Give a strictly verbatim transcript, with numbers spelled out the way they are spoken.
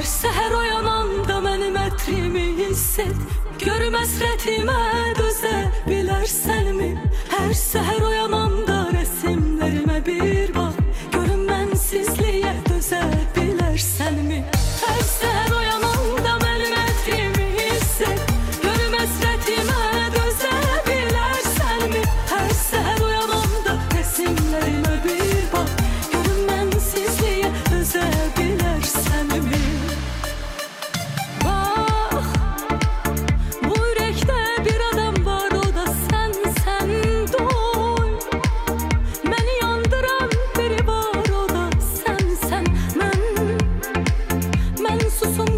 səhər oyananda mənim ətrimi hiss et. Görüm həsrətimə dözə bilərsənmi? Hər səhər oyananda rəsimlərimə bir bax, görüm mənsizliyə dözə bilərsənmi? Hər səhər oyananda mənim ətrimi hiss et. Görüm həsrətimə dözə bilərsənmi? Hər səhər oyananda rəsimlərimə bir bax, görüm mənsizliyə dözə bilərsənmi? Bax, bu ürəkdə bir adam var, o da sən, sən doy. Məni yandıran biri var, o da sən, sən, mən. Mən susum